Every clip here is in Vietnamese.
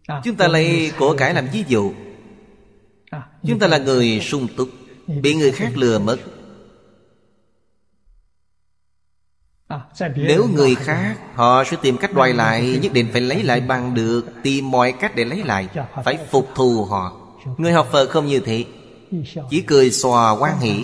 Chúng ta lấy của cải làm ví dụ. Chúng ta là người sung túc, bị người khác lừa mất. Nếu người khác, họ sẽ tìm cách đòi lại, nhất định phải lấy lại bằng được, tìm mọi cách để lấy lại, phải phục thù họ. Người học Phật không như thế, chỉ cười xòa hoan hỷ.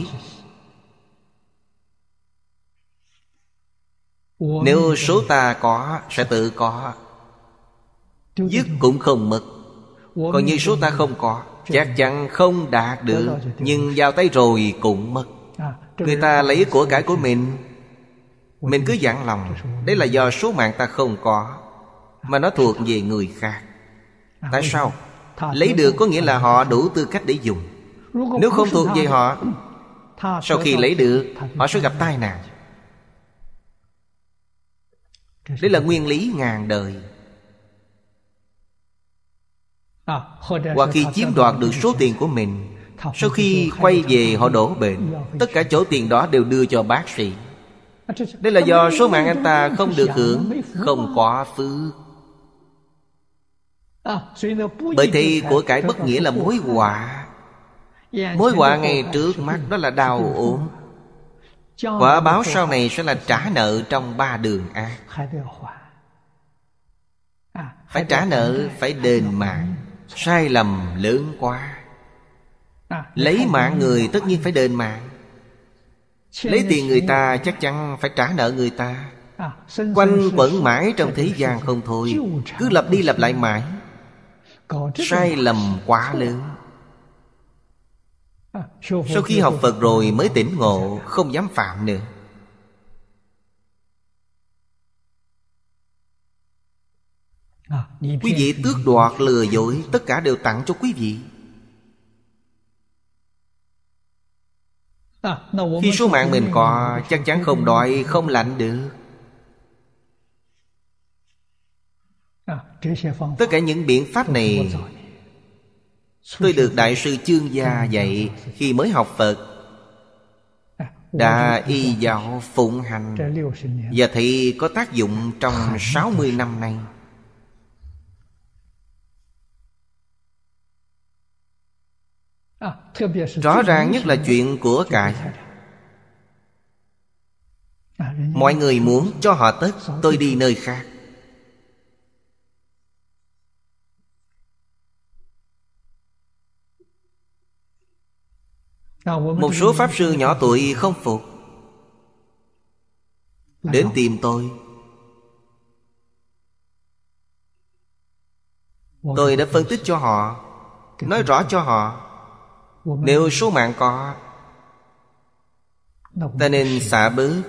Nếu số ta có, sẽ tự có, dứt cũng không mất. Còn như số ta không có, chắc chắn không đạt được, nhưng vào tay rồi cũng mất. Người ta lấy của cải của mình cứ dặn lòng, đấy là do số mạng ta không có, mà nó thuộc về người khác. Tại sao? Lấy được có nghĩa là họ đủ tư cách để dùng. Nếu không thuộc về họ, sau khi lấy được, họ sẽ gặp tai nạn. Đây là nguyên lý ngàn đời. Hoặc khi chiếm đoạt được số tiền của mình, sau khi quay về họ đổ bệnh, tất cả chỗ tiền đó đều đưa cho bác sĩ. Đây là do số mạng anh ta không được hưởng, không có phước. Bởi thế của cải bất nghĩa là mối họa. Mối họa ngay trước mắt đó là đau ốm. Quả báo sau này sẽ là trả nợ trong 3 đường ác. Phải trả nợ, phải đền mạng. Sai lầm lớn quá. Lấy mạng người tất nhiên phải đền mạng. Lấy tiền người ta chắc chắn phải trả nợ người ta. Quanh quẩn mãi trong thế gian không thôi, cứ lặp đi lặp lại mãi. Sai lầm quá lớn. Sau khi học Phật rồi mới tỉnh ngộ, không dám phạm nữa. Quý vị tước đoạt lừa dối, tất cả đều tặng cho quý vị. Khi số mạng mình có, chắc chắn không đói, không lạnh được. Tất cả những biện pháp này tôi được Đại sư Chương Gia dạy khi mới học Phật, đã y giáo phụng hành, và thấy có tác dụng trong 60 năm nay. Rõ ràng nhất là chuyện của cải. Mọi người muốn cho họ tất, tôi đi nơi khác. Một số pháp sư nhỏ tuổi không phục, đến tìm tôi. Tôi đã phân tích cho họ, nói rõ cho họ, nếu số mạng có, ta nên xả bớt,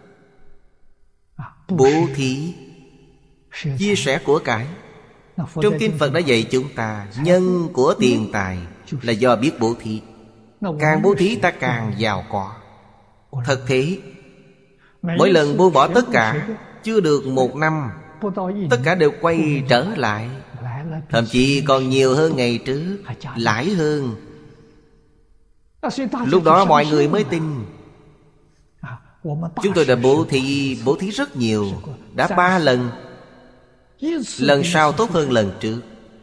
bố thí, chia sẻ của cải. Trong kinh Phật đã dạy chúng ta, nhân của tiền tài là do biết bố thí. Càng bố thí ta càng giàu có. Thật thế, mỗi lần buông bỏ tất cả, chưa được 1 năm, tất cả đều quay trở lại, thậm chí còn nhiều hơn ngày trước, lãi hơn. Lúc đó mọi người mới tin. Chúng tôi đã bố thí rất nhiều, đã 3 lần. Lần sau tốt hơn lần trước.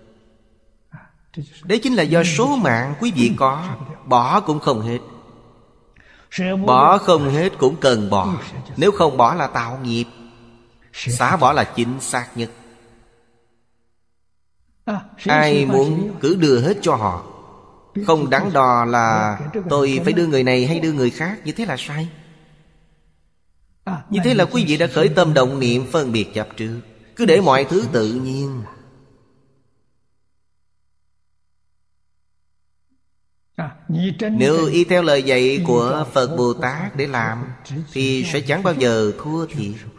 Đấy chính là do số mạng quý vị có, bỏ cũng không hết. Bỏ không hết cũng cần bỏ. Nếu không bỏ là tạo nghiệp. Xả bỏ là chính xác nhất. Ai muốn cứ đưa hết cho họ, không đắn đo là tôi phải đưa người này hay đưa người khác. Như thế là sai. Như thế là quý vị đã khởi tâm động niệm phân biệt chấp trước. Cứ để mọi thứ tự nhiên. Nếu y theo lời dạy của Phật Bồ Tát để làm, thì sẽ chẳng bao giờ thua thiệt.